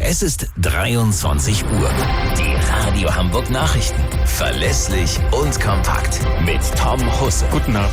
Es ist 23 Uhr. Die Radio Hamburg Nachrichten. Verlässlich und kompakt. Mit Tom Husse. Guten Abend.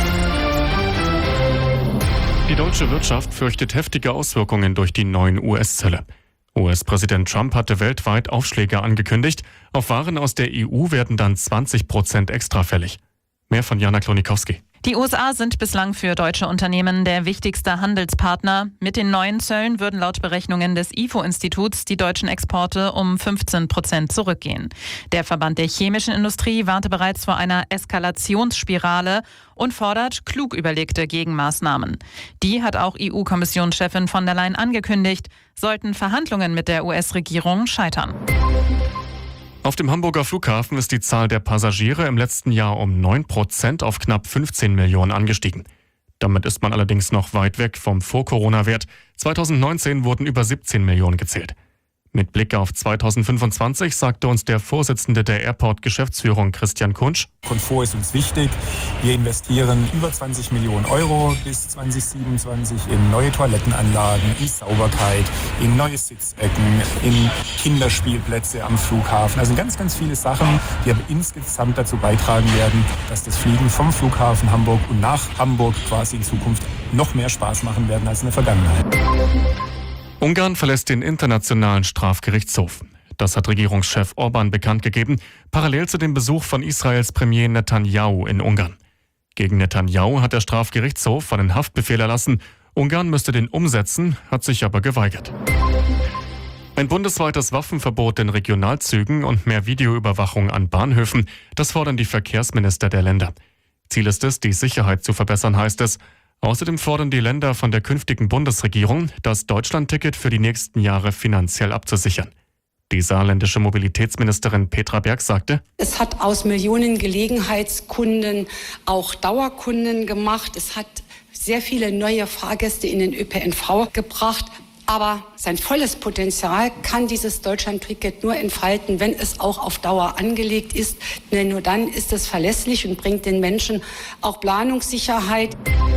Die deutsche Wirtschaft fürchtet heftige Auswirkungen durch die neuen US-Zölle. US-Präsident Trump hatte weltweit Aufschläge angekündigt. Auf Waren aus der EU werden dann 20% extra fällig. Mehr von Jana Klonikowski. Die USA sind bislang für deutsche Unternehmen der wichtigste Handelspartner. Mit den neuen Zöllen würden laut Berechnungen des IFO-Instituts die deutschen Exporte um 15% zurückgehen. Der Verband der chemischen Industrie warnte bereits vor einer Eskalationsspirale und fordert klug überlegte Gegenmaßnahmen. Die hat auch EU-Kommissionschefin von der Leyen angekündigt, sollten Verhandlungen mit der US-Regierung scheitern. Auf dem Hamburger Flughafen ist die Zahl der Passagiere im letzten Jahr um 9% auf knapp 15 Millionen angestiegen. Damit ist man allerdings noch weit weg vom Vor-Corona-Wert. 2019 wurden über 17 Millionen gezählt. Mit Blick auf 2025 sagte uns der Vorsitzende der Airport-Geschäftsführung Christian Kunsch: Komfort ist uns wichtig. Wir investieren über 20 Millionen Euro bis 2027 in neue Toilettenanlagen, in Sauberkeit, in neue Sitzecken, in Kinderspielplätze am Flughafen. Also ganz, ganz viele Sachen, die aber insgesamt dazu beitragen werden, dass das Fliegen vom Flughafen Hamburg und nach Hamburg quasi in Zukunft noch mehr Spaß machen werden als in der Vergangenheit. Ungarn verlässt den Internationalen Strafgerichtshof. Das hat Regierungschef Orban bekannt gegeben, parallel zu dem Besuch von Israels Premier Netanyahu in Ungarn. Gegen Netanyahu hat der Strafgerichtshof einen Haftbefehl erlassen. Ungarn müsste den umsetzen, hat sich aber geweigert. Ein bundesweites Waffenverbot in Regionalzügen und mehr Videoüberwachung an Bahnhöfen, das fordern die Verkehrsminister der Länder. Ziel ist es, die Sicherheit zu verbessern, heißt es. Außerdem fordern die Länder von der künftigen Bundesregierung, das Deutschlandticket für die nächsten Jahre finanziell abzusichern. Die saarländische Mobilitätsministerin Petra Berg sagte: Es hat aus Millionen Gelegenheitskunden auch Dauerkunden gemacht. Es hat sehr viele neue Fahrgäste in den ÖPNV gebracht. Aber sein volles Potenzial kann dieses Deutschlandticket nur entfalten, wenn es auch auf Dauer angelegt ist. Denn nur dann ist es verlässlich und bringt den Menschen auch Planungssicherheit.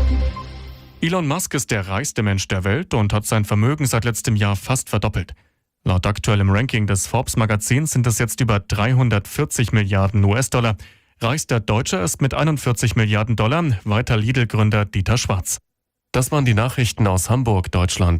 Elon Musk ist der reichste Mensch der Welt und hat sein Vermögen seit letztem Jahr fast verdoppelt. Laut aktuellem Ranking des Forbes-Magazins sind es jetzt über 340 Milliarden US-Dollar. Reichster Deutscher ist mit 41 Milliarden Dollar weiter Lidl-Gründer Dieter Schwarz. Das waren die Nachrichten aus Hamburg, Deutschland.